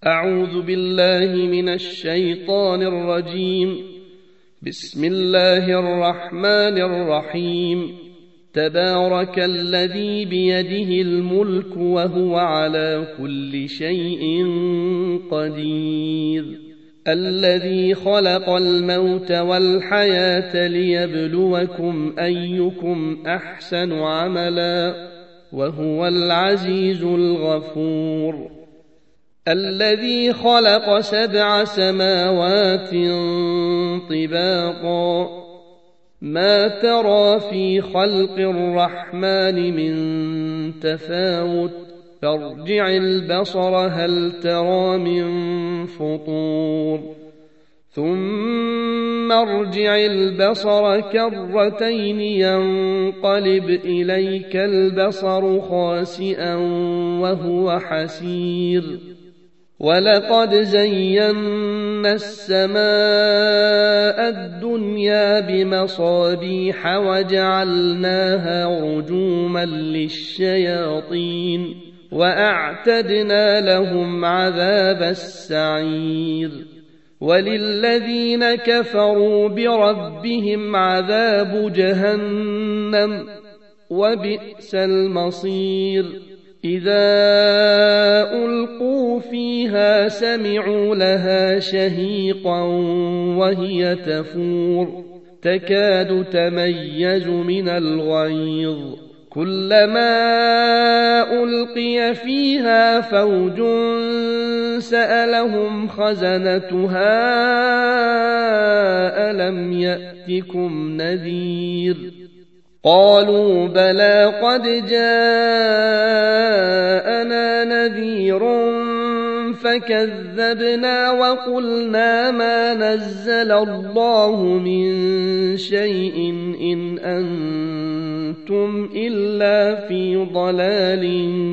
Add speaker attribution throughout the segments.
Speaker 1: أعوذ بالله من الشيطان الرجيم. بسم الله الرحمن الرحيم. تبارك الذي بيده الملك وهو على كل شيء قدير. الذي خلق الموت والحياة ليبلوكم أيكم أحسن عملا وهو العزيز الغفور. الذي خلق 7 سماوات طباقا ما ترى في خلق الرحمن من تفاوت فارجع البصر هل ترى من فطور ثم ارجع البصر كرتين ينقلب إليك البصر خاسئا وهو حسير. ولقد زينا السماء الدنيا بمصابيح وجعلناها رجوما للشياطين وأعتدنا لهم عذاب السعير. وللذين كفروا بربهم عذاب جهنم وبئس المصير. إذا ألقوا فيها سمعوا لها شهيقا وهي تفور تكاد تميز من الغيظ. كلما ألقي فيها فوج سألهم خزنتها ألم يأتكم نذير قالوا بلى قد جاءنا نذير فكذبنا وقلنا ما نزل الله من شيء إن أنتم إلا في ضلال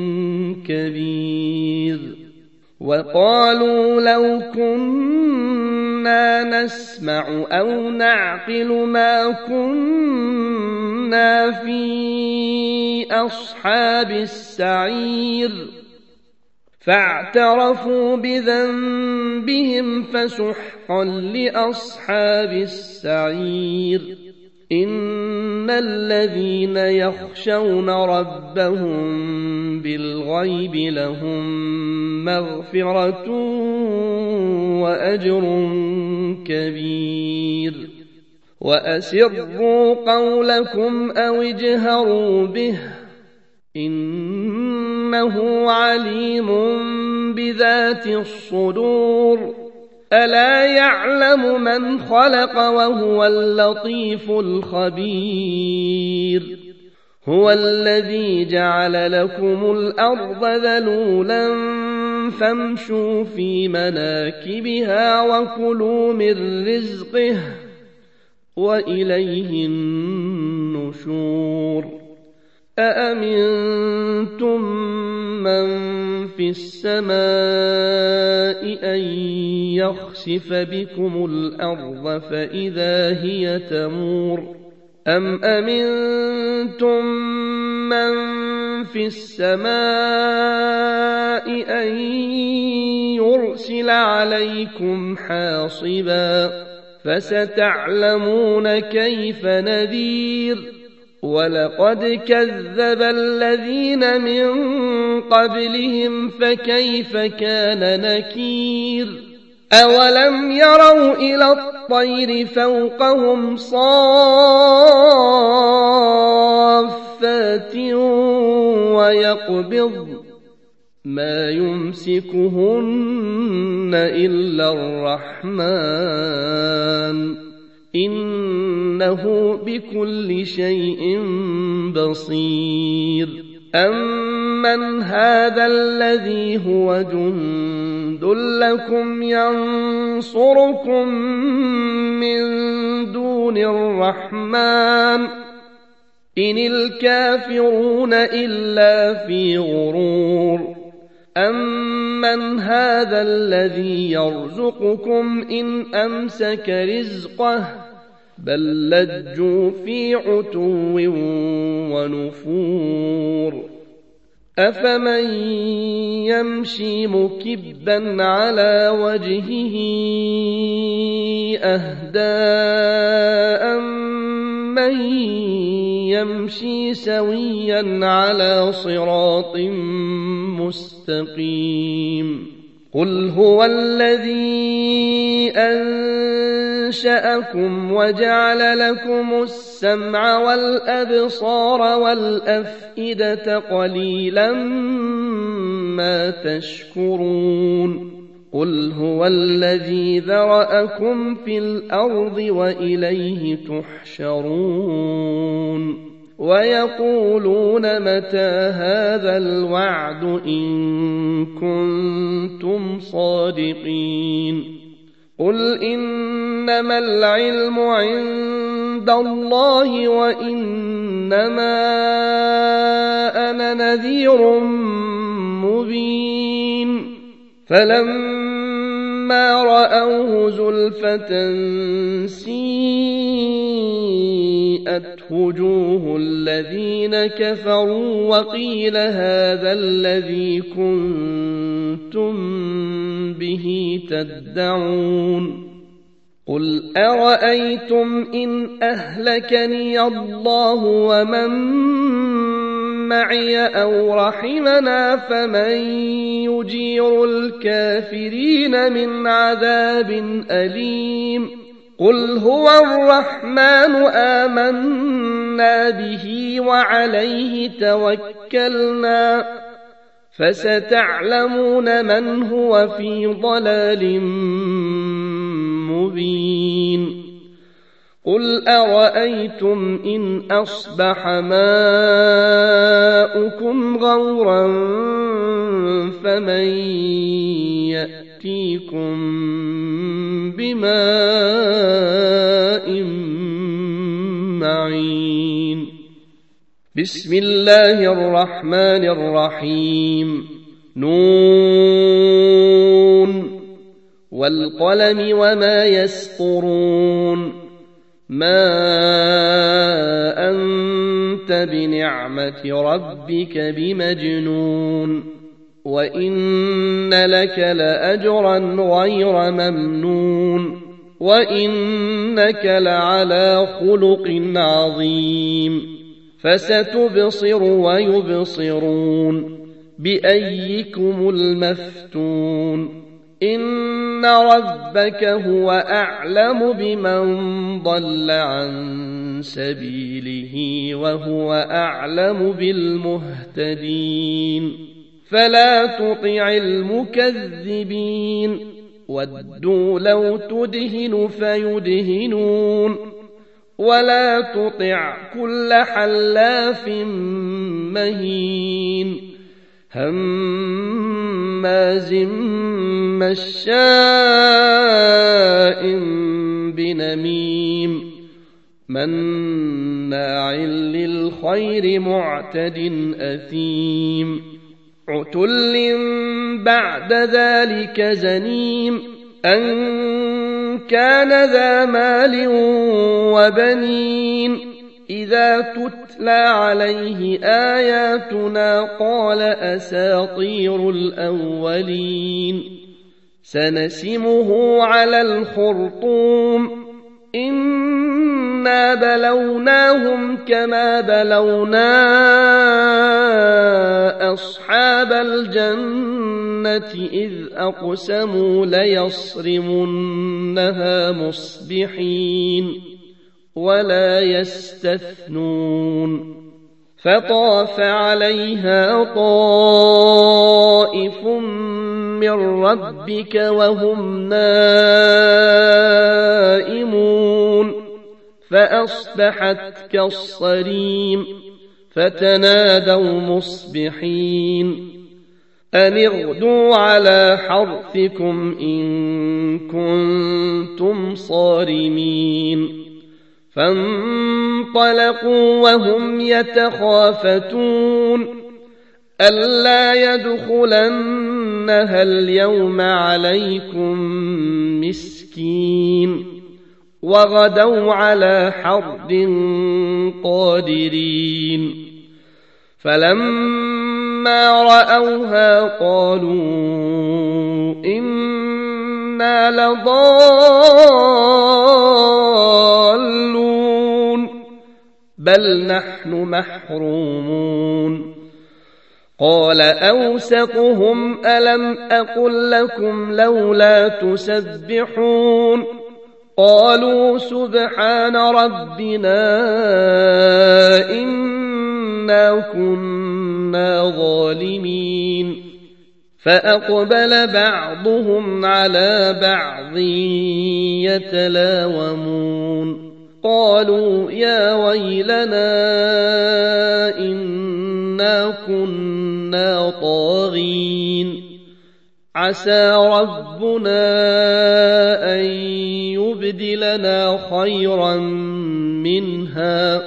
Speaker 1: كبير. وقالوا لو كنا نسمع أو نعقل ما كنا في أصحاب السعير فاعترفوا بذنبهم فسحقا لأصحاب السعير. إن الذين يخشون ربهم بالغيب لهم مغفرة وأجر كبير. وأسروا قولكم أو اجهروا به إنه عليم بذات الصدور. ألا يعلم من خلق وهو اللطيف الخبير. هو الذي جعل لكم الأرض ذلولا فامشوا في مناكبها وكلوا من رزقه وإليه النشور. أأمنتم من في السماء أن يخسف بكم الأرض فإذا هي تمور أم أمنتم من في السماء أن يرسل عليكم حاصبا فستعلمون كيف نذير. ولقد كذب الذين من قبلهم فكيف كان نكير. أولم يروا إلى الطير فوقهم صافات ويقبض ما يمسكهن إلا الرحمن إنه بكل شيء بصير. أمن هذا الذي هو جند لكم ينصركم من دون الرحمن إن الكافرون إلا في غرور. أمن هذا الذي يرزقكم إن أمسك رزقه بل لجوا في عتو ونفور. أفمن يمشي مكبا على وجهه أهدى من يمشي سويا على صراط مستقيم قل هو الذي أنشأكم وجعل لكم السمع والأبصار والأفئدة قليلا ما تشكرون قل هو الذي ذرأكم في الأرض وإليه تحشرون ويقولون متى هذا الوعد إن كنتم صادقين قل إنما العلم عند الله وإنما أنا نذير مبين فلما رأوه زلفة سيئت وجوه الذين كفروا وقيل هذا الذي كنتم به تدعون قل أرأيتم إن أهلكني الله ومن معي أو رحمنا فمن يجير الكافرين من عذاب أليم قل هو الرحمن آمنا به وعليه توكلنا فستعلمون من هو في ضلال مبين قل أرأيتم إن أصبح ماؤكم غورا فمن يأتيكم بماء معين بسم الله الرحمن الرحيم نون والقلم وما يسطرون ما أنت بنعمة ربك بمجنون وإن لك لأجرا غير ممنون وإنك لعلى خلق عظيم فستبصر ويبصرون بأيكم المفتون إن ربك هو أعلم بمن ضل عن سبيله وهو أعلم بالمهتدين فلا تطع المكذبين ودوا لو تدهن فيدهنون ولا تطع كل حلاف مهين هماز مشاء بنميم مناع للخير معتد أثيم عتل بعد ذلك زنيم أن كان ذا مال وبنين إذا تتلى عليه آياتنا قال أساطير الأولين سنسمه على الخرطوم إنا بلوناهم كما بلونا أصحاب الجنة إذ أقسموا ليصرمنها مصبحين ولا يستثنون فطاف عليها طائف من ربك وهم نائمون فأصبحت كالصريم فتنادوا مصبحين أن اغدوا على حرثكم إن كنتم صارمين فانطلقوا وهم يتخافتون ألا يدخلنها اليوم عليكم مسكين وغدوا على حرد قادرين فلما فلما رأوها قالوا إنا لضالون بل نحن محرومون قال أوسطهم ألم أقل لكم لولا تسبحون قالوا سبحان ربنا إنا كنا ظالمين فأقبل بعضهم على بعض يتلاومون قالوا يا ويلنا إنا كنا طاغين عسى ربنا أن يبدلنا خيرا منها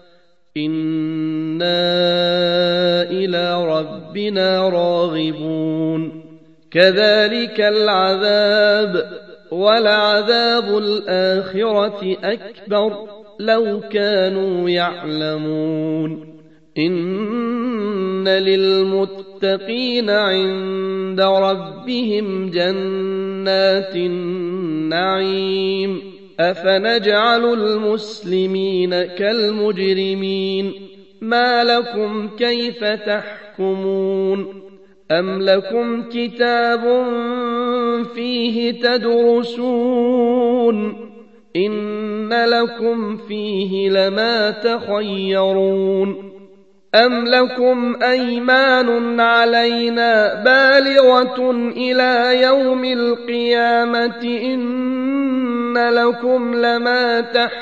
Speaker 1: إنا إلى ربنا راغبون كذلك العذاب ولعذاب الآخرة أكبر لو كانوا يعلمون إن للمتقين عند ربهم جنات النعيم أفنجعل المسلمين كالمجرمين ما لكم كيف تحكمون أم لكم كتاب فيه تدرسون إن لكم فيه لما تخيرون أم لكم أيمان علينا بالغة إلى يوم القيامة إن لكم لما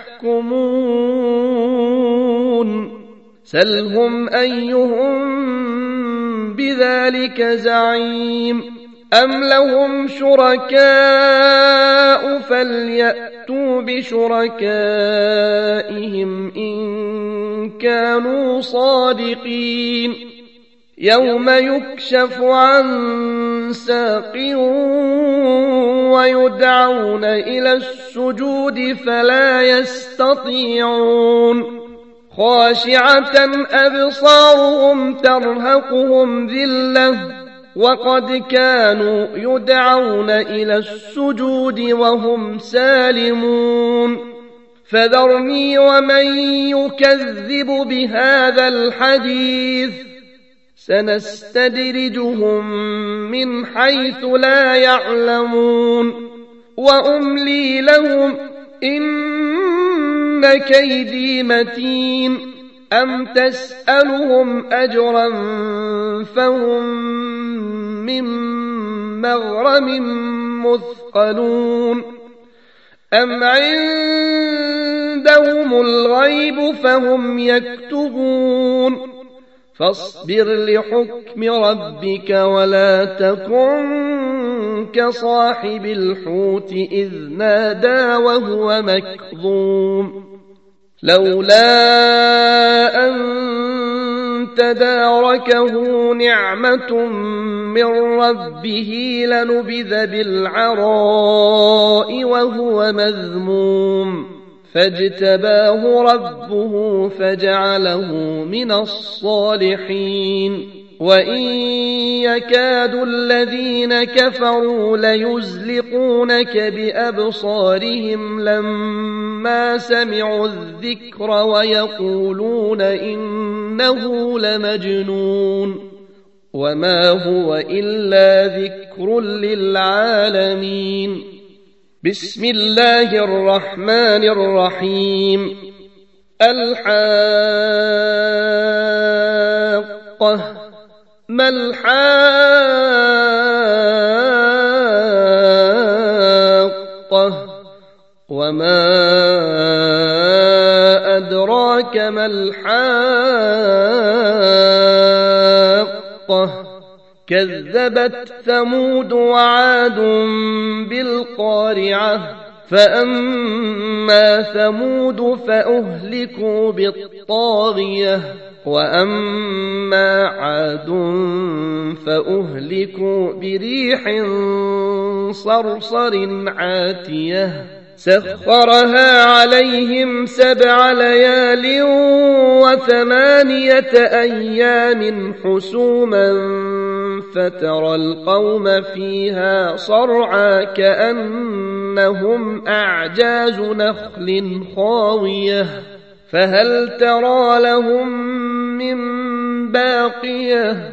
Speaker 1: تحكمون سلهم أيهم بذلك زعيم أم لهم شركاء فليأتوا بشركائهم إن كانوا صادقين يوم يكشف عن ساق ويدعون إلى السجود فلا يستطيعون خاشعة أبصارهم ترهقهم ذلة وقد كانوا يدعون إلى السجود وهم سالمون فذرني ومن يكذب بهذا الحديث سنستدرجهم من حيث لا يعلمون وأملي لهم إن كيدي متين أم تسألهم أجرا فهم من مغرم مثقلون أم عندهم الغيب فهم يكتبون فاصبر لحكم ربك ولا تكن كصاحب الحوت إذ نادى وهو مكظوم لولا أن تداركه نعمة من ربه لنبذ بالعراء وهو مذموم فاجتباه ربه فجعله من الصالحين وإن يكاد الذين كفروا ليزلقونك بأبصارهم لما سمعوا الذكر ويقولون إنه لمجنون وما هو إلا ذكر للعالمين بسم الله الرحمن الرحيم الحاقة ما الحاقة وما أدراك ما الحاقة كذبت ثمود وعاد بالقارعة فأما ثمود فأهلكوا بالطاغية وأما عاد فأهلكوا بريح صرصر عاتية سخرها عليهم 7 ليال و8 أيام حسوما فترى القوم فيها صرعى كأنهم أعجاز نخل خاوية فهل ترى لهم من باقية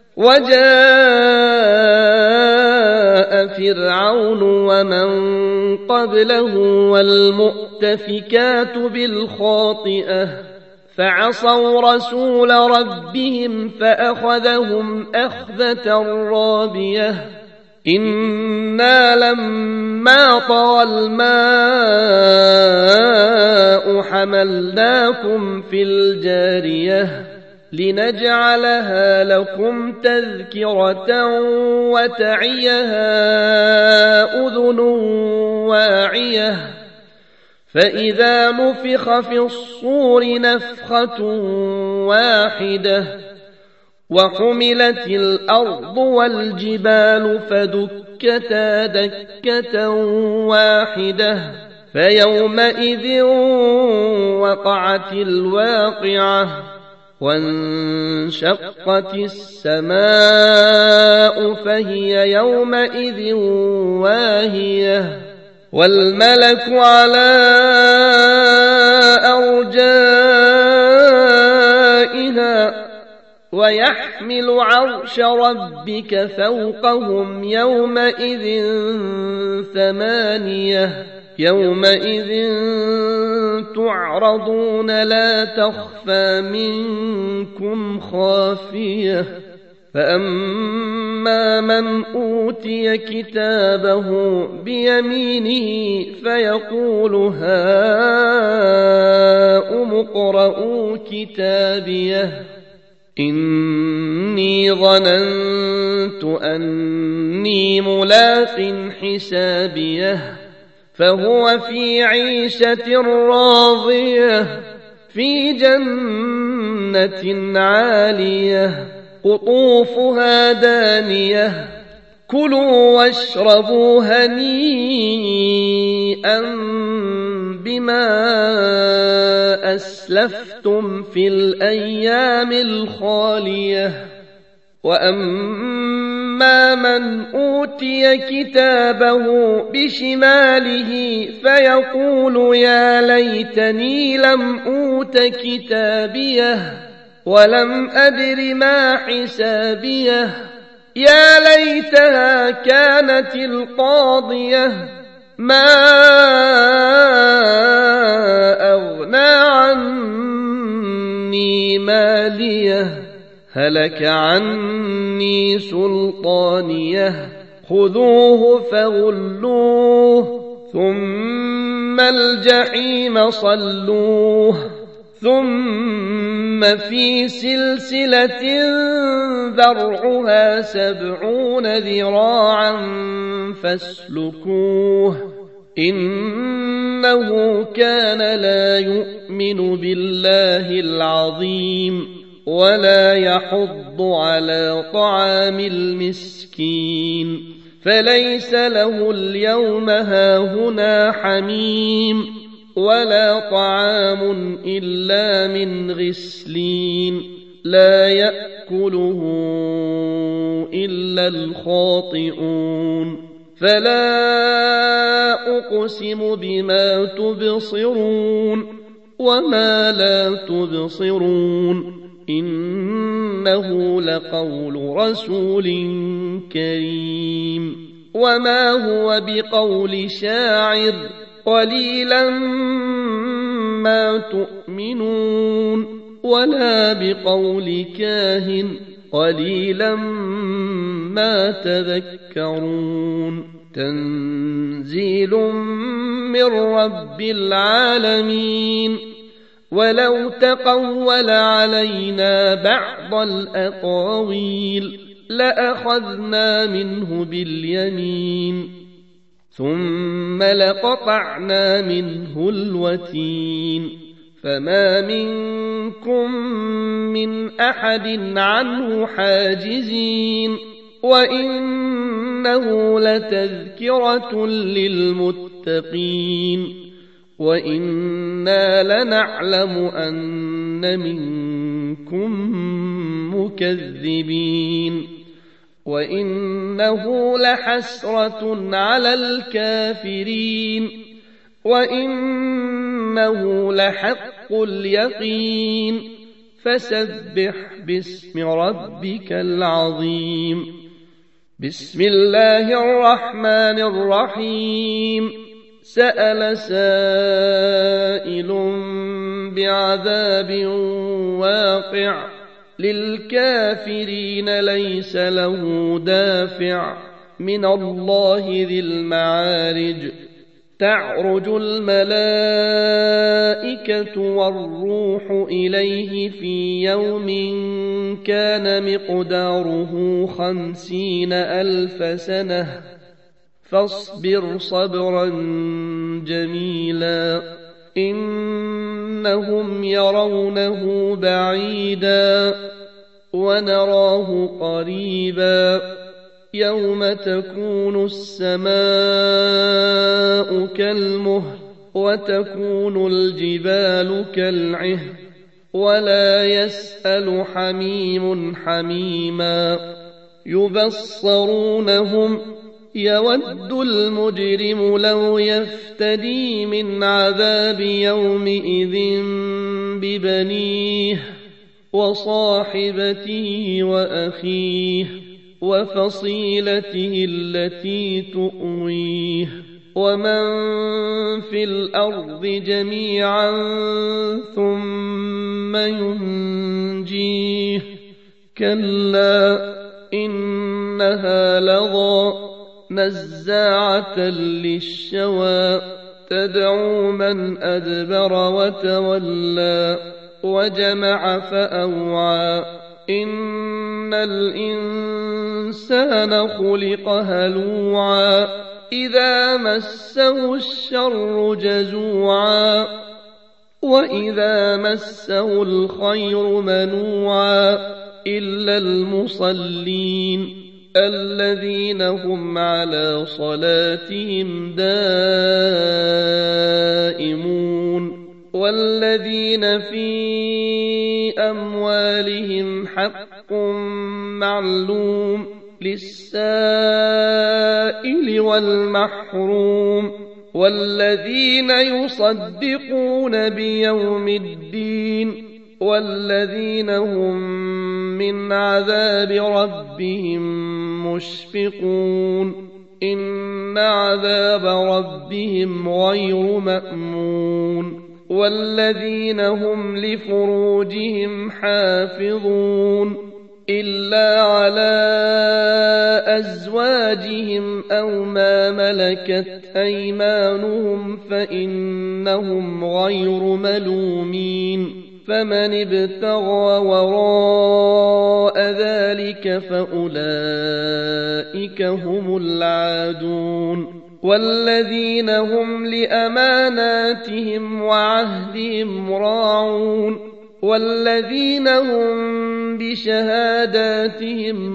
Speaker 1: وجاء فرعون ومن قبله والمؤتفكات بالخاطئة فعصوا رسول ربهم فأخذهم أخذة رابية إنا لما طغى الماء حملناكم في الجارية لنجعلها لكم تذكرة وتعيها أذن واعية فإذا نفخ في الصور نفخة واحدة وحملت الأرض والجبال فدكتا دكة واحدة فيومئذ وقعت الواقعة وانشقت السماء فهي يومئذ واهية والملك على أرجائها ويحمل عرش ربك فوقهم يومئذ 8 يومئذ تعرضون لا تخفى منكم خافية فأما من أوتي كتابه بيمينه فيقول هاؤم اقرءوا كتابيه إني ظننت أني ملاق حسابيه فهو في عيشة راضية في جنة عالية قطوفها دانية كلوا واشربوا هنيئا بما أسلفتم في الأيام الخالية وأما من أوتي كتابه بشماله فيقول يا ليتني لم أوت كتابيه ولم أدر ما حسابيه يا ليتها كانت القاضية ما أغنى عني ماليه هلك عني سلطانيه خذوه فغلوه ثم الجحيم صلوه ثم في سلسلة ذرعها 70 ذراعا فاسلكوه إنه كان لا يؤمن بالله العظيم ولا يحض على طعام المسكين فليس له اليوم هاهنا حميم ولا طعام إلا من غسلين لا يأكله إلا الخاطئون فلا أقسم بما تبصرون وما لا تبصرون إنه لقول رسول كريم وما هو بقول شاعر قليلا ما تؤمنون ولا بقول كاهن قليلا ما تذكرون تنزيل من رب العالمين ولو تقول علينا بعض الأقاويل لأخذنا منه باليمين ثم لقطعنا منه الوتين فما منكم من أحد عنه حاجزين وإنه لتذكرة للمتقين وإنا لنعلم أن منكم مكذبين وإنه لحسرة على الكافرين وإنه لحق اليقين فسبح باسم ربك العظيم. بسم الله الرحمن الرحيم. سأل سائل بعذاب واقع للكافرين ليس له دافع من الله ذي المعارج تعرج الملائكة والروح إليه في يوم كان مقداره 50,000 سنة فاصبر صبرا جميلا إنهم يرونه بعيدا ونراه قريبا يوم تكون السماء كالمهل وتكون الجبال كالعهن ولا يسأل حميم حميما يبصرونهم يود المجرم لو يفتدي من عذاب يومئذ ببنيه وصاحبته وأخيه وفصيلته التي تؤويه ومن في الأرض جميعا ثم ينجيه كلا إنها لظى نزاعة للشوى تدعو من أدبر وتولى وجمع فأوعى إن الإنسان خلق هلوعا إذا مسه الشر جزوعا وإذا مسه الخير منوعا إلا المصلين الذين هم على صلاتهم دائمون والذين في أموالهم حق معلوم للسائل والمحروم والذين يصدقون بيوم الدين والذين هم من عذاب ربهم مشفقون إن عذاب ربهم غير مأمون والذين هم لفروجهم حافظون إلا على أزواجهم أو ما ملكت أيمانهم فإنهم غير ملومين فمن ابتغى وراء ذلك فأولئك هم العادون والذين هم لأماناتهم وعهدهم راعون والذين هم بشهاداتهم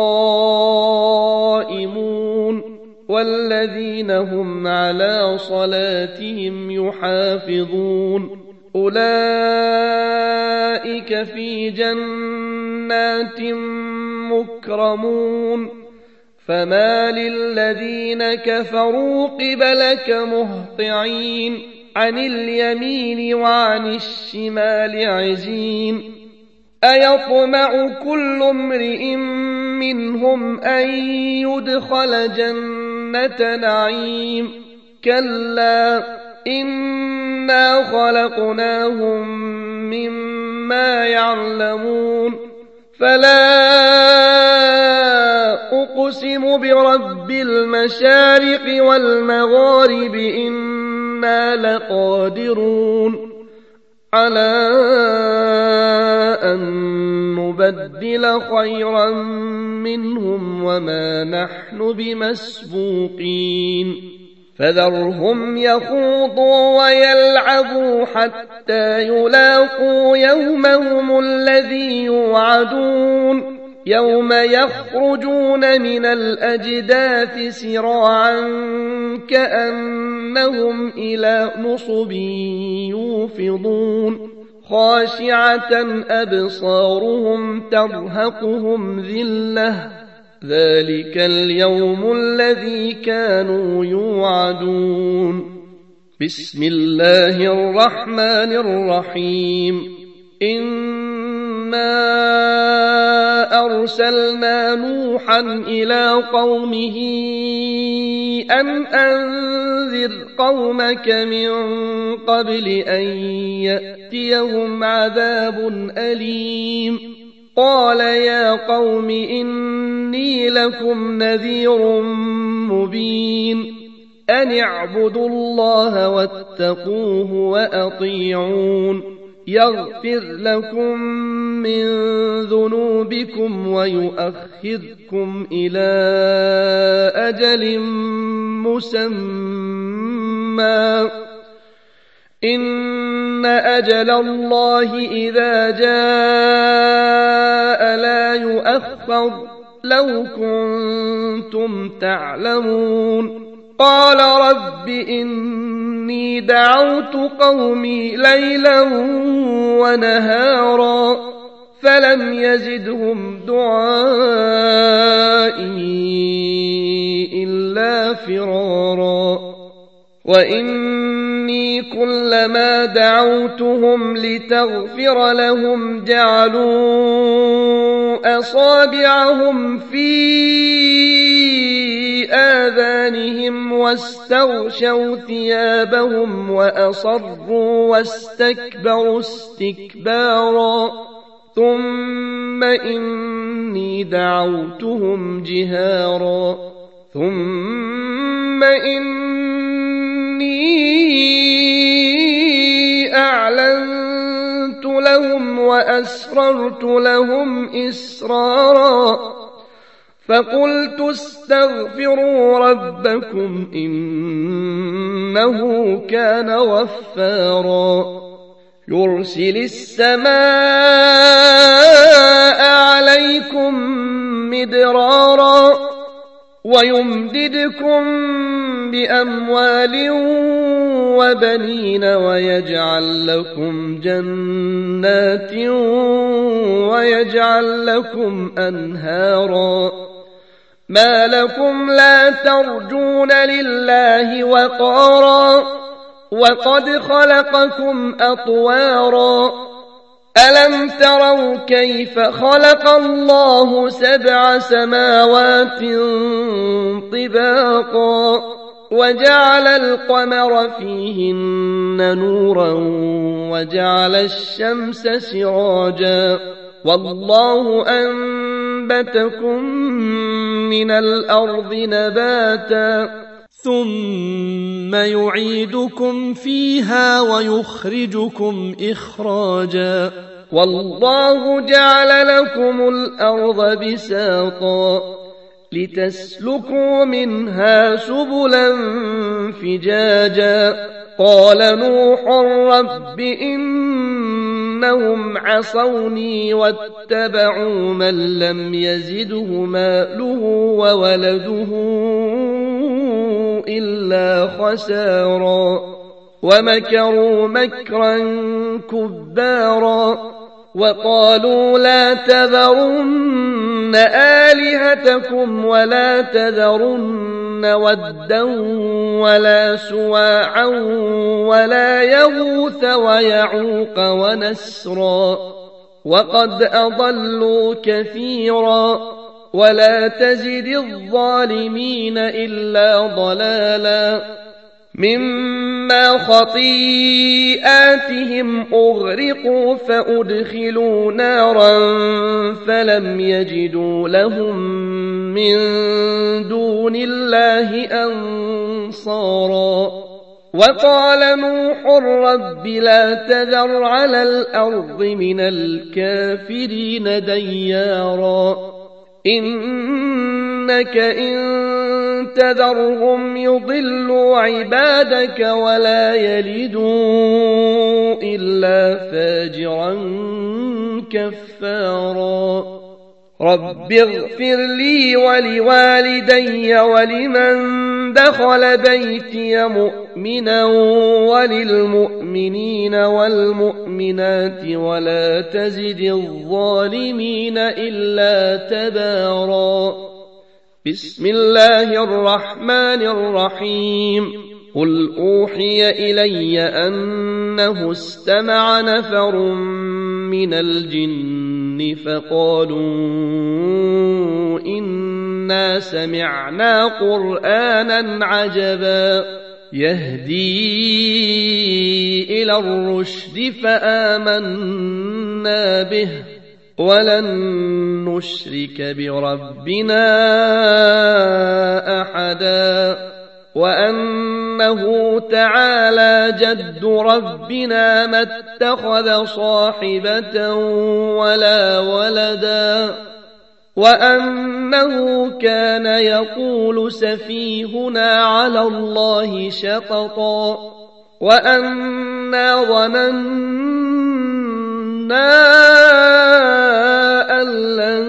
Speaker 1: قائمون والذين هم على صلاتهم يحافظون أولئك في جنات مكرمون فما للذين كفروا قبلك مهطعين عن اليمين وعن الشمال عزين أيطمع كل امرئ منهم أن يدخل جنة نعيم كلا إنا خلقناهم مما يعلمون فلا أقسم برب المشارق والمغارب إنا لقادرون على أن نبدل خيرا منهم وما نحن بمسبوقين فذرهم يخوضوا ويلعبوا حتى يلاقوا يومهم الذي يوعدون يوم يخرجون من الأجداث سراعا كأنهم إلى نصب يوفضون خاشعة أبصارهم ترهقهم ذلة ذلك اليوم الذي كانوا يوعدون. بسم الله الرحمن الرحيم. إنا أرسلنا نوحا إلى قومه أن أنذر قومك من قبل أن يأتيهم عذاب أليم. قال يا قوم إني لكم نذير مبين أن اعبدوا الله واتقوه وأطيعون يغفر لكم من ذنوبكم ويؤخذكم إلى أجل مسمى إن أجل الله إذا جاء لا يؤخر لو كنتم تعلمون. قال رب إني دعوت قومي ليلا ونهارا فلم يزدهم دعائي إلا فرارا وإني كلما دعوتهم لتغفر لهم جعلوا أصابعهم في آذانهم واستغشوا ثيابهم وأصروا واستكبروا استكبارا ثم إني دعوتهم جهارا ثم إني أعلنت لهم وأسررت لهم إسرارا فقلت استغفروا ربكم إنه كان غفارا يرسل السماء عليكم مدرارا ويمددكم بأموال وبنين ويجعل لكم جنات ويجعل لكم أنهارا ما لكم لا ترجون لله وقارا وقد خلقكم أطوارا ألم تروا كيف خلق الله 7 سماوات طباقا وجعل القمر فيهن نورا وجعل الشمس سراجا والله أنبتكم من الأرض نباتا ثم يعيدكم فيها ويخرجكم إخراجا والله جعل لكم الأرض بساطا لتسلكوا منها سبلا فجاجا قال نوح رب إنهم عصوني واتبعوا من لم يزده ماله وولده إلا خسارا ومكروا مكرا كبارا وقالوا لا تذرن آلهتكم ولا تذرن ودا ولا سواعا ولا يغوث ويعوق ونسرا وقد أضلوا كثيرا ولا تزد الظالمين إلا ضلالا مما خطيئاتهم أغرقوا فأدخلوا نارا فلم يجدوا لهم من دون الله أنصارا وقال نوح رب لا تذر على الأرض من الكافرين ديارا إنك إن تذرهم يضلوا عبادك ولا يلدوا إلا فاجرا كفارا رب اغفر لي ولوالدي ولمن دخل بيتي مؤمنا وللمؤمنين والمؤمنات ولا تزد الظالمين إلا تبارا. بسم الله الرحمن الرحيم. قل أوحي إلي أنه استمع نفر من الجن فقالوا إنا سمعنا قرآنا عجبا يهدي إلى الرشد فآمنا به ولن نشرك بربنا أحدا وأنه تعالى جد ربنا ما اتخذ صاحبة ولا ولدا وأنه كان يقول سفيهنا على الله شططا وأنا ظننا أن لن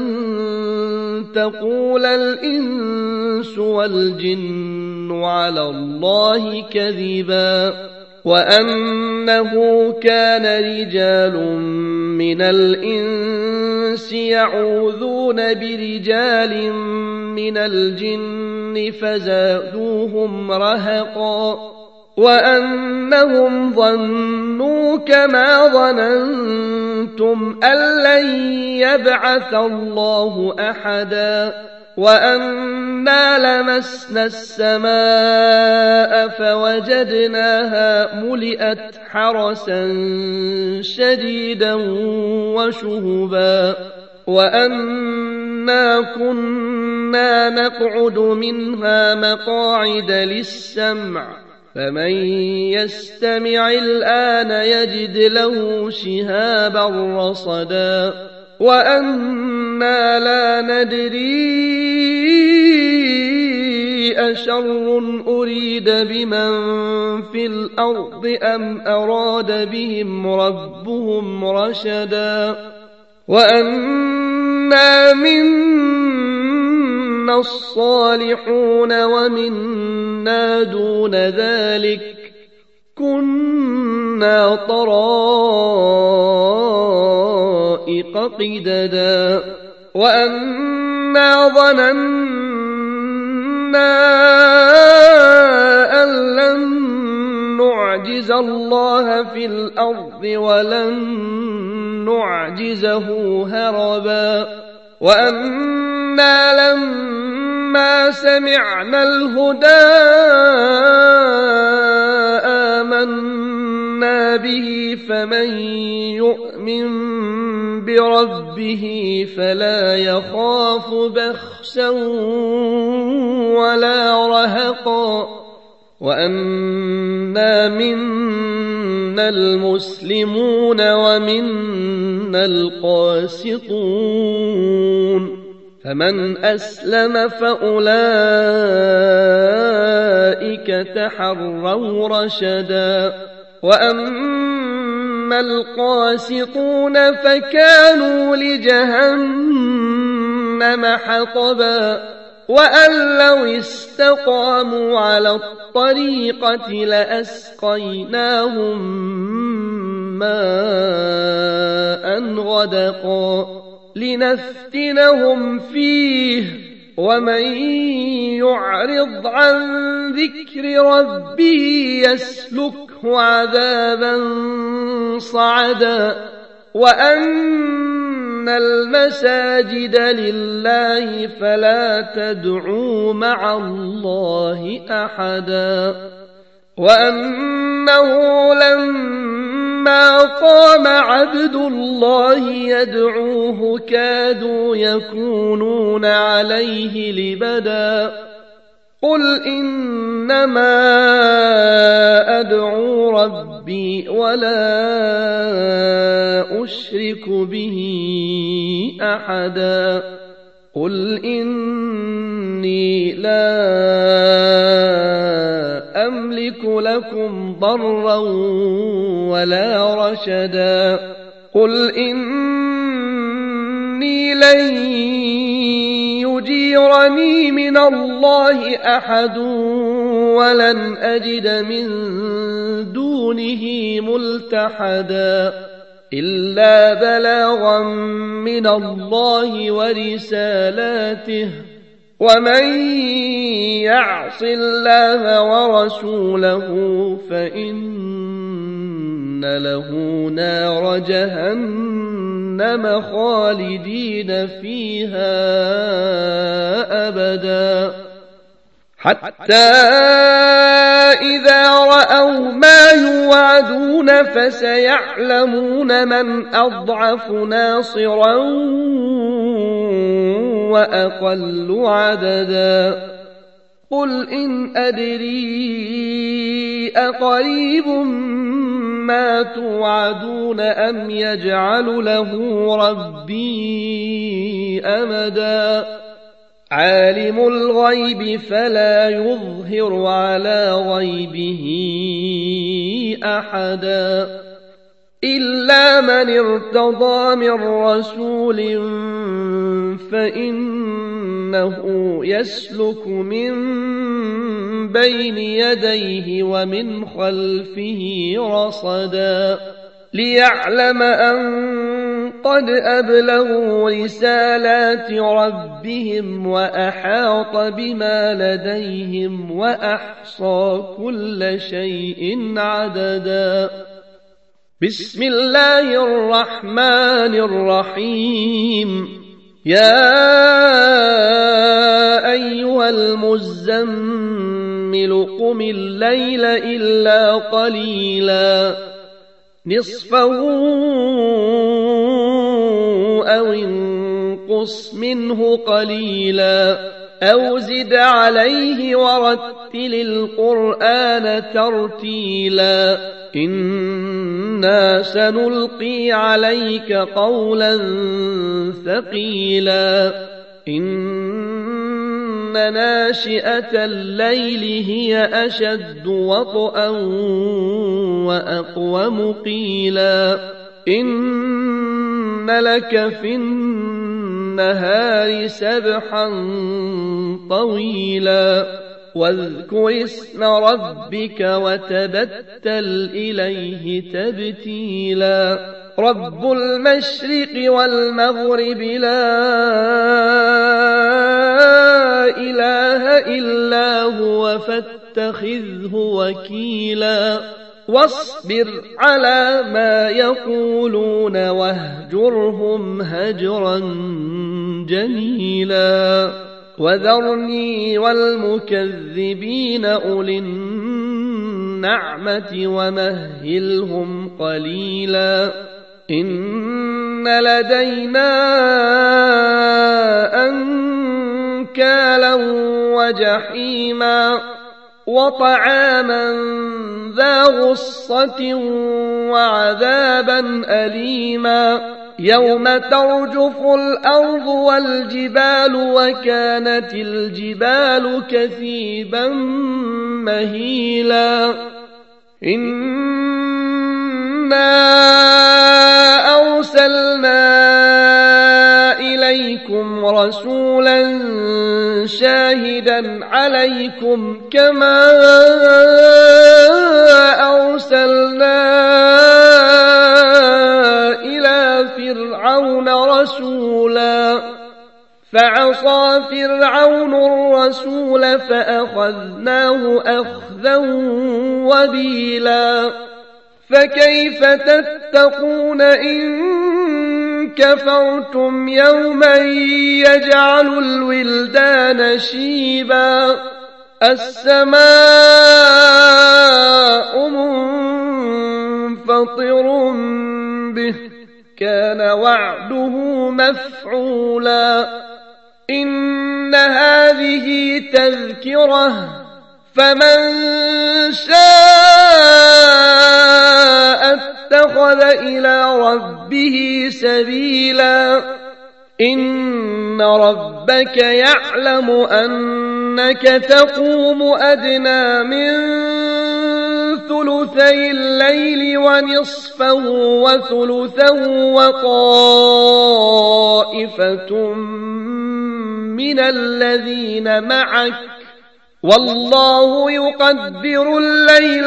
Speaker 1: تقول الإنس والجن على الله كذبا وأنه كان رجال من الإنس يعوذون برجال من الجن فزادوهم رهقا وأنهم ظنوا كما ظننتم أن لن يبعث الله أحدا وأنا لمسنا السماء فوجدناها ملئت حرسا شديدا وشهبا وأنا كنا نقعد منها مقاعد للسمع فمن يستمع الآن يجد له شهابا رصدا وأنا لا ندري أشر أريد بمن في الأرض أم أراد بهم ربهم رشدا وأنا منا الصالحون ومنا دون ذلك كنا طرائق قددا وأنا ظننا أن لن نعجز الله في الأرض ولن نعجزه هربا وأنا لما سمعنا الهدى آمنا به فمن يؤمن بربه فلا يخاف بخسا ولا رهقا وأنا منا المسلمون ومنا القاسطون فمن أسلم فأولئك تحروا رشدا وأما القاسطون فكانوا لجهنم حطبا وأن لو استقاموا على الطريقة لأسقيناهم ماء غدقا لنفتنهم فيه ومن يعرض عن ذكر ربه يسلكه عذابا صعدا وأن المساجد لله فلا تدعوا مع الله أحدا وأنه لما قام عبد الله يدعوه كادوا يكونون عليه لبدا قل إنما أدعو ربي ولا أشرك به أحدا قل إني لا أملك لكم ضرا ولا رشدا قل إني إني لن يجيرني من الله أحد ولن أجد من دونه ملتحدا إلا بلاغا من الله ورسالاته ومن يعص الله ورسوله فإن له نار جهنم خالدين فيها أبدا حتى إذا رأوا ما يوعدون فسيعلمون من أضعف ناصرا وأقل عددا قل إن أدري أقريب ما توعدون أم يجعل له ربي أمدا عالم الغيب فلا يظهر على غيبه أحدا إلا من ارتضى من رسول فإنه يسلك من بين يديه ومن خلفه رصدا ليعلم أن قد أبلغوا رسالات ربهم وأحاط بما لديهم وأحصى كل شيء عددا بسم الله الرحمن الرحيم يا أيها المزمل قم الليل إلا قليلا نصفه أو انقص منه قليلا أو زد عليه ورتل القرآن ترتيلا إنا سنلقي عليك قولا ثقيلا إن ناشئة الليل هي أشد وطئا وأقوم قيلا إن لك في النهار سبحا طويلا واذكر اسم ربك وتبتل إليه تبتيلا رب المشرق والمغرب لا إله إلا هو فاتخذه وكيلا واصبر على ما يقولون واهجرهم هجرا جميلا وذرني والمكذبين أولي النعمة ومهلهم قليلا إن لدينا أنكالا وجحيما وطعاما ذا غصة وعذابا أليما يوم ترجف الأرض والجبال وكانت الجبال كثيبا مهيلا إنا أرسلنا إليكم رسولا شاهدا عليكم كما أرسلنا إلى فرعون رسولا فعصى فرعون الرسول فأخذناه أخذا وبيلا فكيف تتقون إن كفرتم يوما يجعل الولدان شيبا السماء منفطر به كان وعده مفعولا إن هذه تذكرة فمن شاء اتخذ إلى ربه سبيلا إن ربك يعلم أنك تقوم أدنى من ثلثي الليل ونصفه وثلثه وطائفة من الذين معك والله يقدر الليل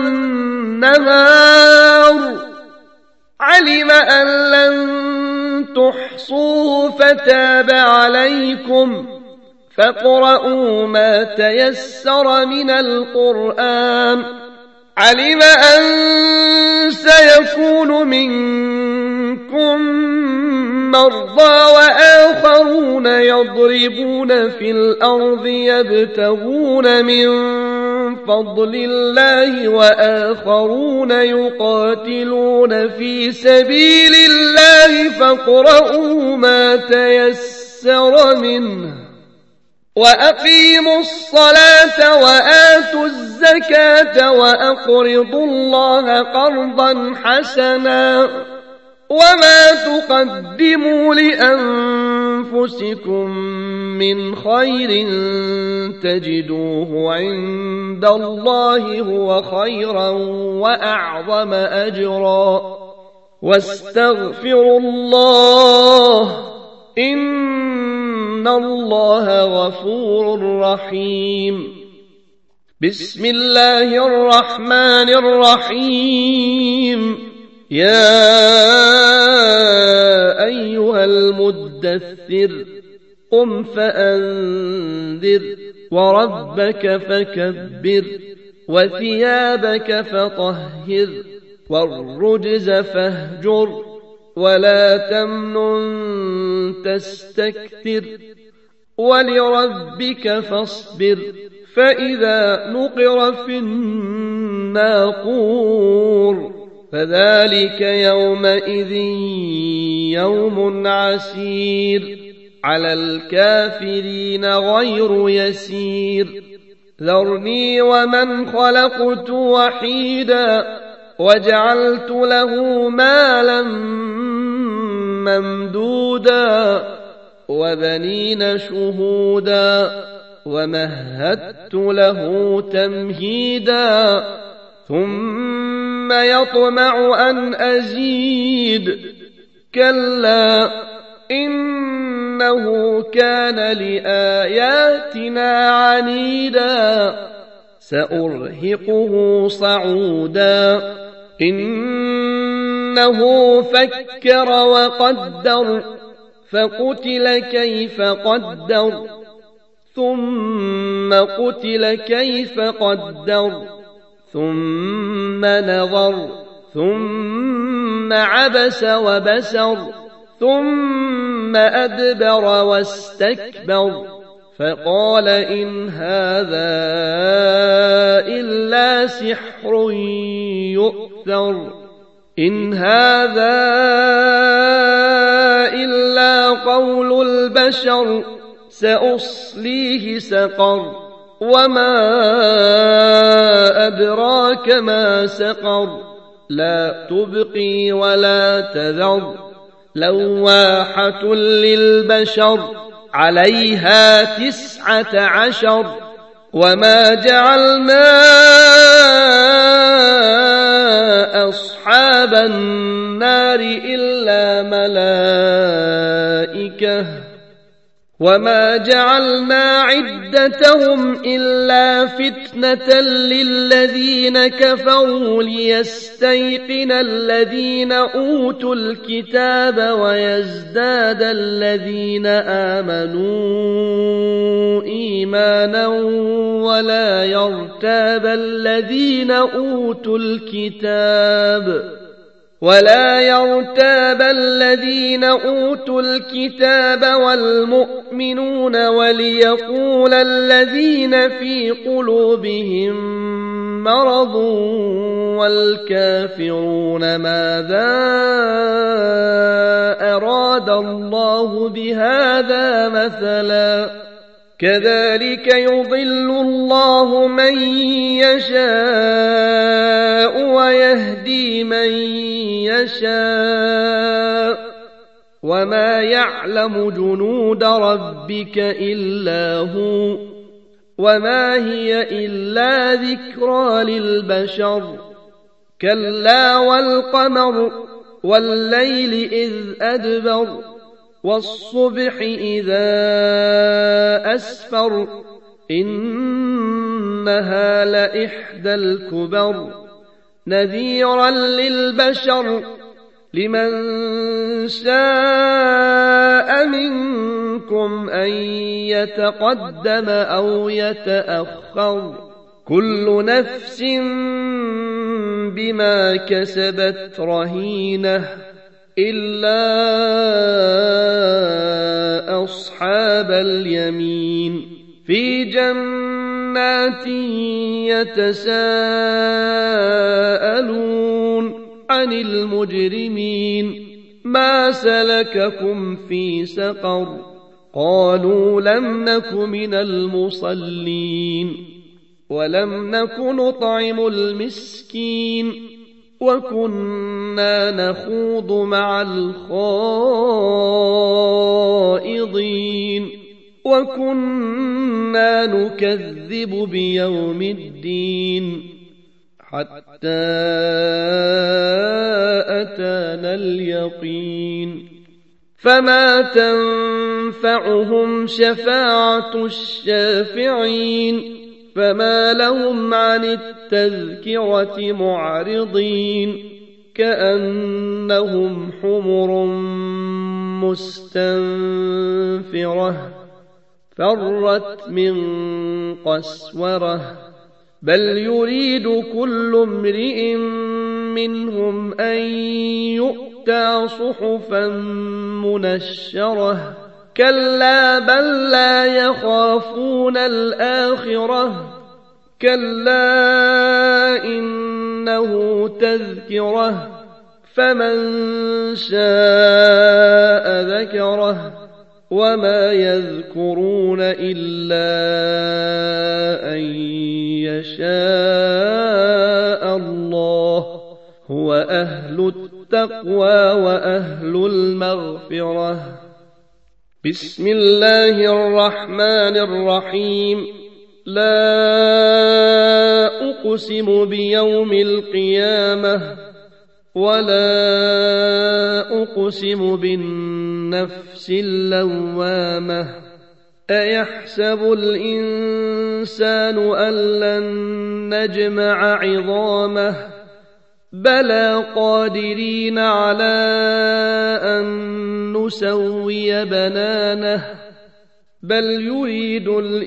Speaker 1: والنهار علم أن لن تحصوه فتاب عليكم فاقرؤوا ما تيسر من القرآن علم أن سيكون منكم مرضى وآخرون يضربون في الأرض يبتغون من فضل الله وآخرون يقاتلون في سبيل الله فاقرؤوا ما تيسر منه وأقيموا الصلاة وآتوا الزكاة وأقرضوا الله قرضا حسنا وما تقدموا لأنفسكم من خير تجدوه عند الله هو خيرا وأعظم أجرا واستغفروا الله إن الله غفور رحيم بسم الله الرحمن الرحيم يا أيها المدثر قم فأنذر وربك فكبر وثيابك فطهر والرجز فاهجر ولا تمنن تستكثر ولربك فاصبر فإذا نقر في الناقور فذلك يومئذ يوم عسير على الكافرين غير يسير ذرني ومن خلقت وحيدا وجعلت له مالا ممدودا وبنين شهودا ومهدت له تمهيدا ثم يطمع أن أزيد كلا إنه كان لآياتنا عنيدا سأرهقه صعودا إنه فكر وقدر فقتل كيف قدر ثم قتل كيف قدر ثم نظر ثم عبس وبسر ثم أدبر واستكبر فقال إن هذا إلا سحر يؤثر إن هذا إلا قول البشر سأصليه سقر وما أدراك ما سقر لا تبقي ولا تذر لواحة للبشر عليها 19 وما جعلنا أصحاب النار إلا ملائكة وما جعلنا عدتهم إلا فتنة للذين كفروا ليستيقن الذين أوتوا الكتاب ويزداد الذين آمنوا إيمانا ولا يرتاب الذين أوتوا الكتاب والمؤمنون وليقول الذين في قلوبهم مرض والكافرون ماذا أراد الله بهذا مثلا كذلك يضل الله من يشاء ويهدي من يشاء وما يعلم جنود ربك إلا هو وما هي إلا ذكرى للبشر كلا والقمر والليل إذ أدبر والصبح إذا أسفر إنها لإحدى الكبر نذيرا للبشر لمن شاء منكم أن يتقدم أو يتأخر كل نفس بما كسبت رهينة إلا أصحاب اليمين في جنات يتساءلون عن المجرمين ما سلككم في سقر قالوا لم نك من المصلين ولم نك نطعم المسكين وكنا نخوض مع الخائضين وكنا نكذب بيوم الدين حتى أتانا اليقين فما تنفعهم شفاعة الشافعين فما لهم عن التذكرة معرضين كأنهم حمر مستنفرة فرت من قسورة بل يريد كل امرئ منهم أن يؤتى صحفا منشرة كلا بل لا يخافون الآخرة كلا إنه تذكرة فمن شاء ذكره وما يذكرون إلا أن يشاء الله هو أهل التقوى وأهل المغفرة بسم الله الرحمن الرحيم لا أقسم بيوم القيامة ولا أقسم بالنفس اللوامة أيحسب الإنسان أن لن نجمع عظامه بلى قادرين على أن نسوي بنانه بل يريد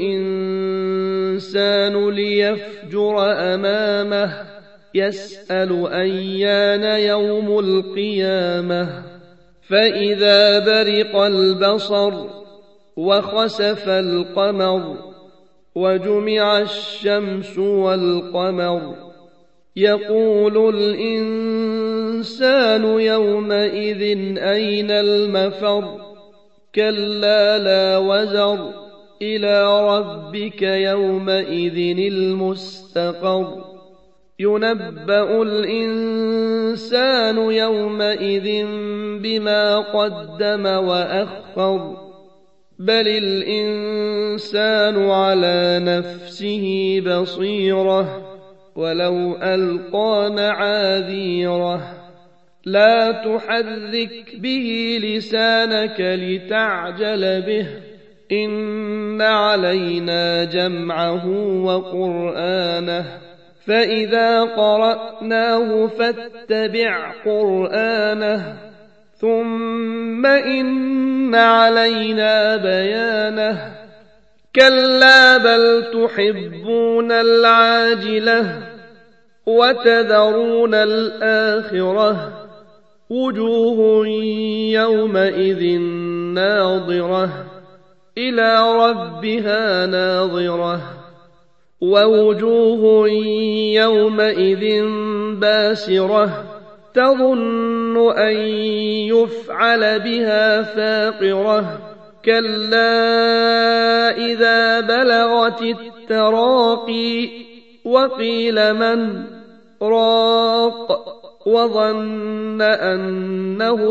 Speaker 1: الإنسان ليفجر أمامه يسأل أيان يوم القيامة فإذا برق البصر وخسف القمر وجمع الشمس والقمر يقول الإنسان يومئذ أين المفر كلا لا وزر إلى ربك يومئذ المستقر ينبأ الإنسان يومئذ بما قدم وأخر بل الإنسان على نفسه بصيرة ولو ألقى معاذيره لا تحرك به لسانك لتعجل به إن علينا جمعه وقرآنه فإذا قرأناه فاتبع قرآنه ثم إن علينا بيانه كلا بل تحبون العاجلة وتذرون الآخرة وجوه يومئذ ناظرة إلى ربها ناظرة ووجوه يومئذ باسرة تظن أن يفعل بها فاقرة كلا إذا بلغت التراقي وقيل من راق وظن أنه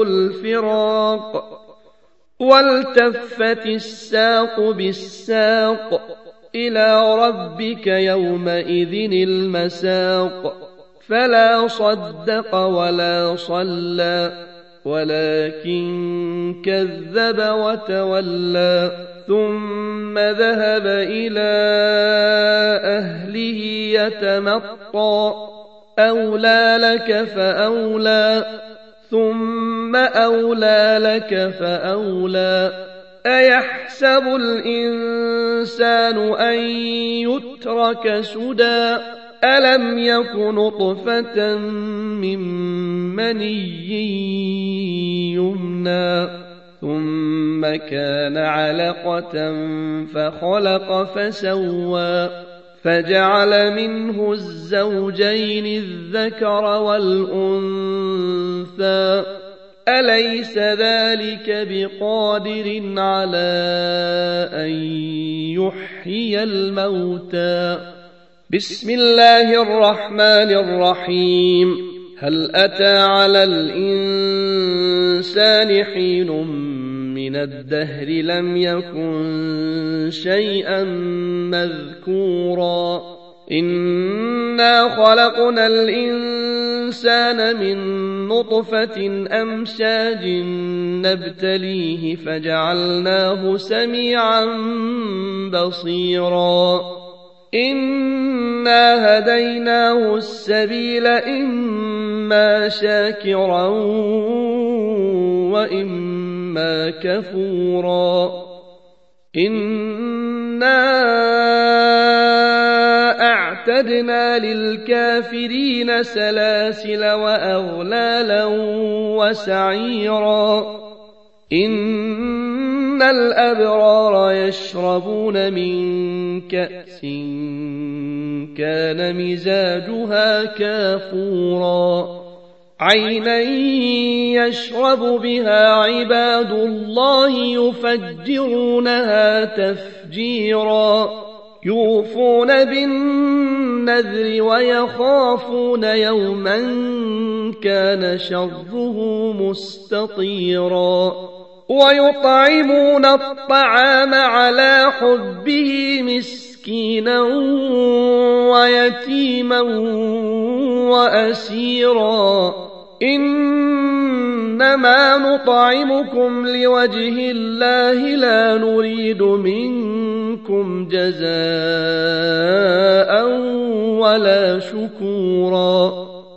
Speaker 1: الفراق والتفت الساق بالساق إلى ربك يومئذ المساق فلا صدق ولا صلى ولكن كذب وتولى ثم ذهب إلى أهله يتمطى أولى لك فأولى ثم أولى لك فأولى أيحسب الإنسان أن يترك سدى ألم يك نطفة من مني يمنى ثم كان علقة فخلق فسوى فجعل منه الزوجين الذكر والأنثى أليس ذلك بقادر على أن يحيي الموتى بسم الله الرحمن الرحيم هل أتى على الإنسان حين من الدهر لم يكن شيئا مذكورا إنا خلقنا الإنسان من نطفة أمشاج نبتليه فجعلناه سميعا بصيرا إنا هديناه السبيل إما شاكرا وإما كفورا إنا أعتدنا للكافرين سلاسل وأغلالا وسعيرا إن الأبرار يشربون من كأس كان مزاجها كافورا عينا يشرب بها عباد الله يفجرونها تفجيرا يوفون بالنذر ويخافون يوما كان شره مستطيرا ويطعمون الطعام على حبه مسكينا ويتيما وأسيرا إنما نطعمكم لوجه الله لا نريد منكم جزاء ولا شكورا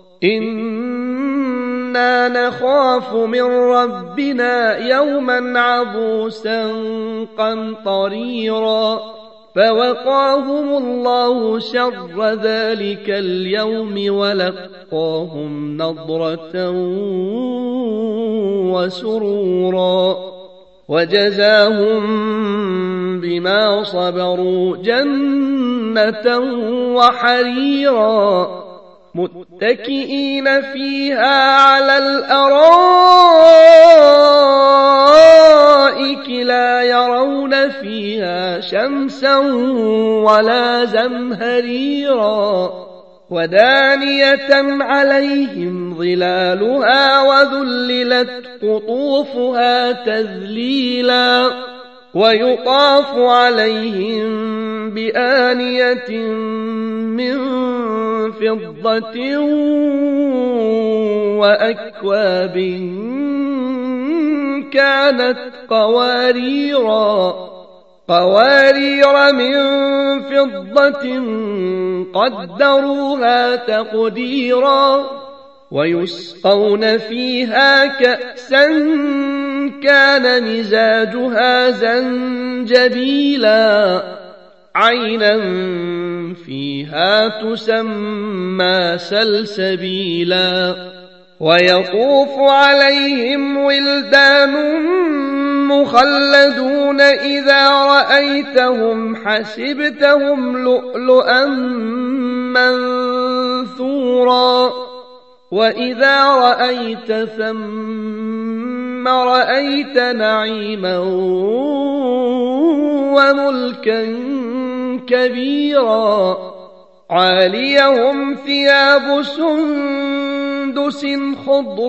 Speaker 1: إنا نخاف من ربنا يوما عبوسا قمطريرا فوقاهم الله شر ذلك اليوم ولقاهم نضرة وسرورا وجزاهم بما صبروا جنة وحريرا متكئين فيها على الأرائك لا يرون فيها شمسا ولا زمهريرا ودانية عليهم ظلالها وذللت قطوفها تذليلا ويطاف عليهم بآنية من فضة وأكواب كانت قوارير من فضة قدروها تقديرا ويسقون فيها كأسا كان مزاجها زنجبيلا عينا فيها تسمى سلسبيلا ويطوف عليهم ولدان مخلدون إذا رأيتهم حسبتهم لؤلؤا منثورا وإذا رأيت ثم رأيت نعيما وملكا كبيرا عاليهم ثياب سندس خضر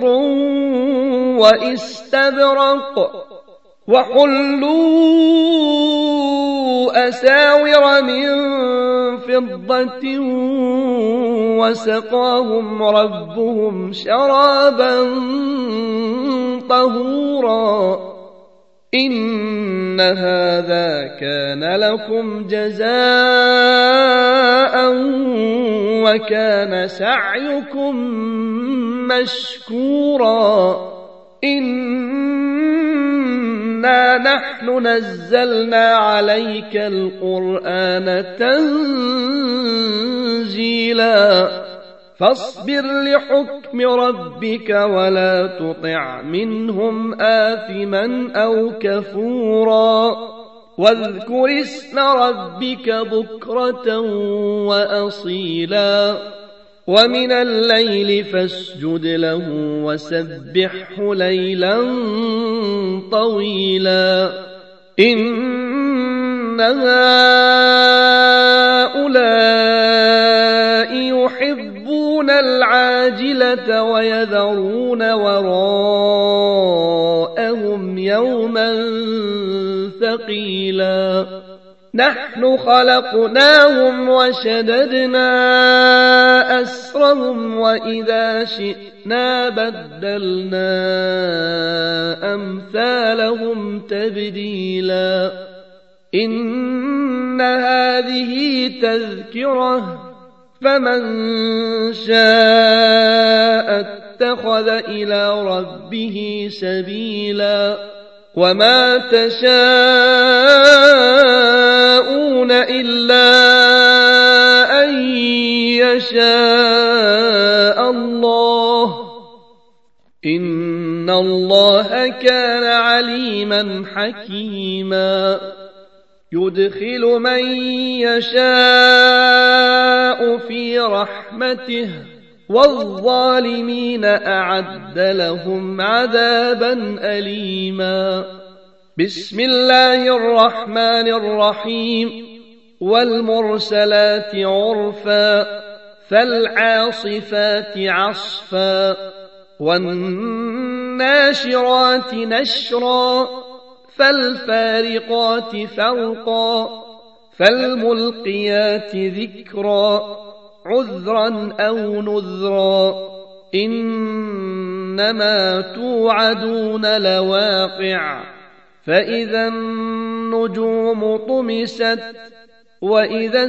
Speaker 1: وإستبرق وحلوا أساور من فضة وسقاهم ربهم شرابا طهورا إن هذا كان لكم جزاء وكان سعيكم مشكورا إنا نحن نزلنا عليك القرآن تنزيلا فاصبر لحكم ربك ولا تطع منهم آثما أو كفورا واذكر اسم ربك بكرة وأصيلا ومن الليل فاسجد له وسبحه ليلا طويلا إن هؤلاء يحبون العاجلة ويذرون وراءهم يوما ثقيلا نحن خلقناهم وشددنا أسرهم وإذا شئنا بدلنا أمثالهم تبديلا إن هذه تذكرة فمن شاء اتخذ إلى ربه سبيلا وما تشاءون إلا أن يشاء الله إن الله كان عليما حكيما يدخل من يشاء في رحمته والظالمين أعد لهم عذابا أليما بسم الله الرحمن الرحيم والمرسلات عرفا فالعاصفات عصفا والناشرات نشرا فالفارقات فرقا فالملقيات ذكرا عذرا أو نذرا إنما توعدون لواقع فإذا النجوم طمست وإذا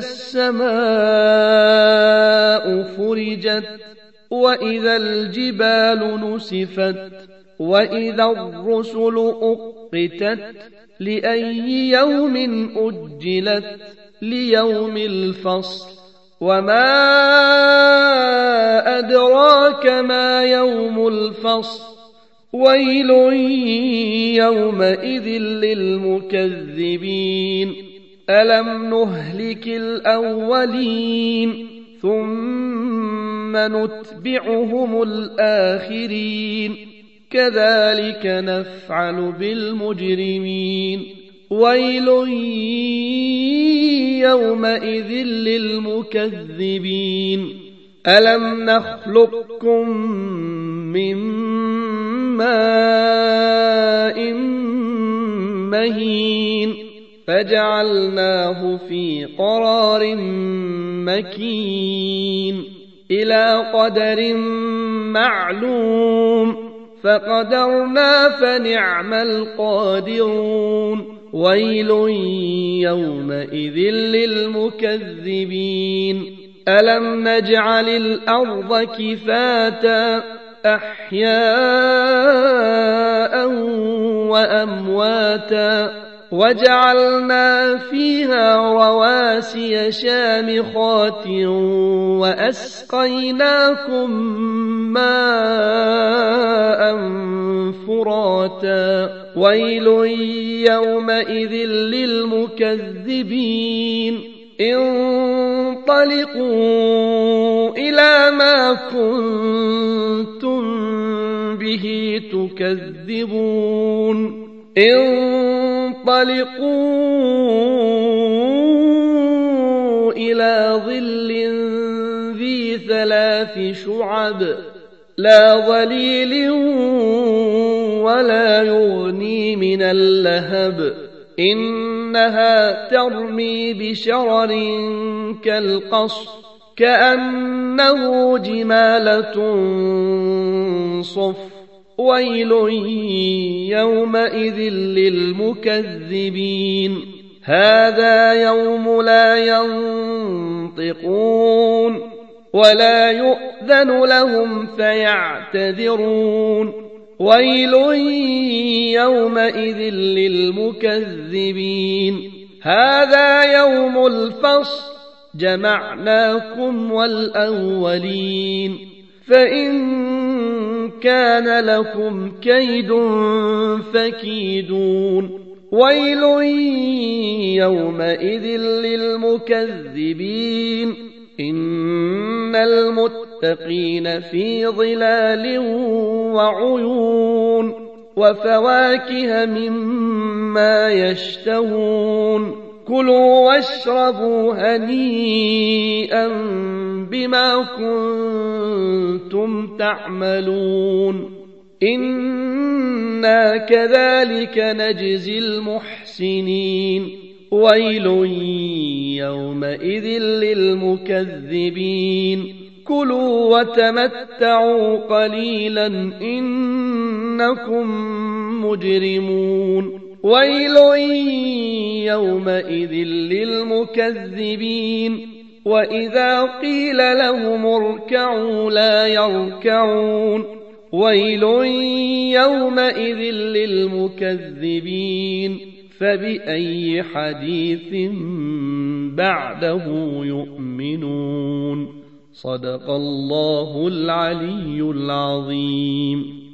Speaker 1: السماء فرجت وإذا الجبال نسفت وإذا الرسل أقتت لأي يوم أجلت ليوم الفصل وما أدراك ما يوم الفصل ويل يومئذ للمكذبين ألم نهلك الأولين ثم نتبعهم الآخرين كذلك نفعل بالمجرمين ويل يومئذ للمكذبين ألم نخلقكم من ماء مهين فجعلناه في قرار مكين إلى قدر معلوم فقدرنا فنعم القادرون ويل يومئذ للمكذبين ألم نجعل الأرض كفاتا أحياء وأمواتا وجعلنا فيها رواسي شامخات وأسقيناكم ماء فراتا ويل يومئذ للمكذبين انطلقوا إلى ما كنتم به تكذبون انطلقوا إلى ظل ذي 3 شعب لا ظليل ولا يغني من اللهب كأنها ترمي بشرر كالقصر كأنه جمالة صفر ويل يومئذ للمكذبين هذا يوم لا ينطقون ولا يؤذن لهم فيعتذرون ويل يومئذ للمكذبين هذا يوم الفصل جمعناكم والأولين فإن كان لكم كيد فكيدون ويل يومئذ للمكذبين إن المتقين في ظلال وعيون وفواكه مما يشتهون كلوا واشربوا هنيئا بما كنتم تعملون إنا كذلك نجزي المحسنين ويل يومئذ للمكذبين كلوا وتمتعوا قليلا إنكم مجرمون ويل يومئذ للمكذبين وإذا قيل لهم اركعوا لا يركعون ويل يومئذ للمكذبين فبأي حديث بعده يؤمنون صدق الله العلي العظيم.